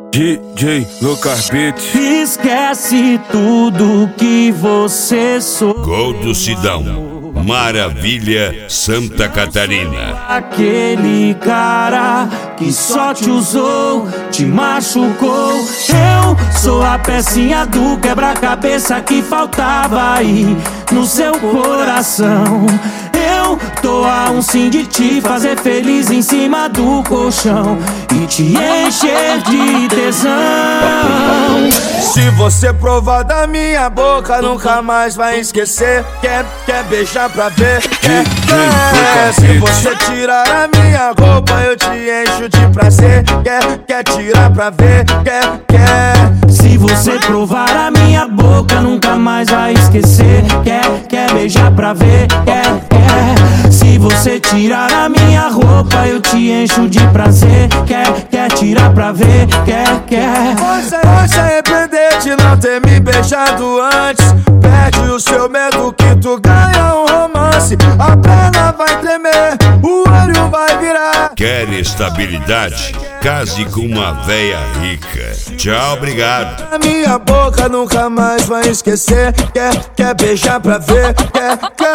DJ Lucas Beats. Esquece tudo que você sou. Gol do Sidão, Maravilha, Santa Catarina. Aquele cara que só te usou, te machucou. Eu sou a pecinha do quebra-cabeça que faltava aí no seu coração. Eu tô a um sim de te fazer feliz em cima do colchão e te encher de tesão. Se você provar da minha boca, nunca mais vai esquecer. Quer beijar pra ver? Quer. Se você tirar a minha roupa, eu te encho de prazer. Quer tirar pra ver? Quer. Se você provar a minha boca, nunca mais vai esquecer. Quer beijar pra ver? Quer. Se você tirar a minha roupa, eu te encho de prazer. Quer tirar pra ver? Quer. Você vai se arrepender de não ter me beijado antes. Perde o seu medo que tu ganha um romance. A perna vai tremer, o olho vai virar. Quer estabilidade? Case com uma véia rica. Tchau, obrigado. A minha boca nunca mais vai esquecer. Quer beijar pra ver? Quer.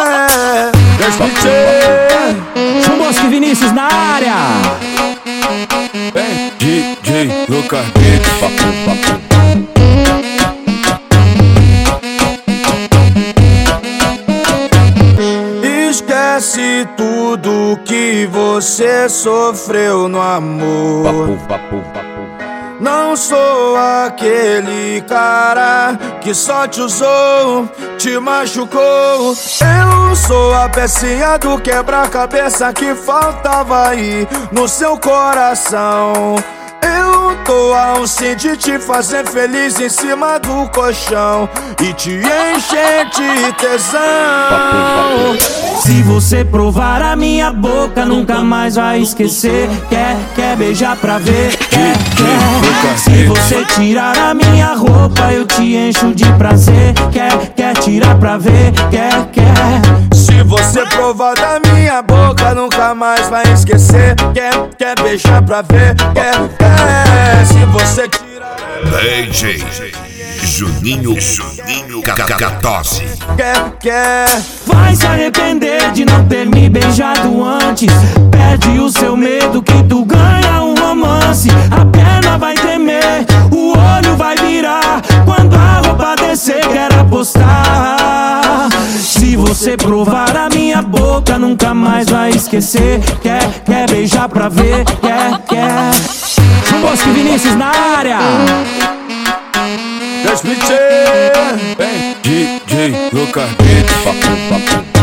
Chumbosco e Vinícius na área. DJ Lucas Beats. Esquece tudo que você sofreu no amor. Não sou aquele cara que só te usou, te machucou. Eu sou a pecinha do quebra-cabeça que faltava aí no seu coração. Eu tô a um sim de te fazer feliz em cima do colchão e te encher de tesão. Se você provar a minha boca, nunca mais vai esquecer. Quer beijar pra ver? Quer. Se você tirar a minha roupa, eu te encho de prazer. Quer tirar pra ver? Quer. Se você provar da minha boca, nunca mais vai esquecer. Quer beijar pra ver? Quer. Se você tirar DJ Juninho Catose. Quer. Vai se arrepender de não ter me beijado antes. Perde o seu medo que tu ganha um romance. A perna vai tremer, o olho vai virar. Quando a roupa descer, quer apostar. Se você provar a minha boca, nunca mais vai esquecer. Quer beijar pra ver? Quer. Chumbosco e Vinícius na área. DJ Lucas Beats.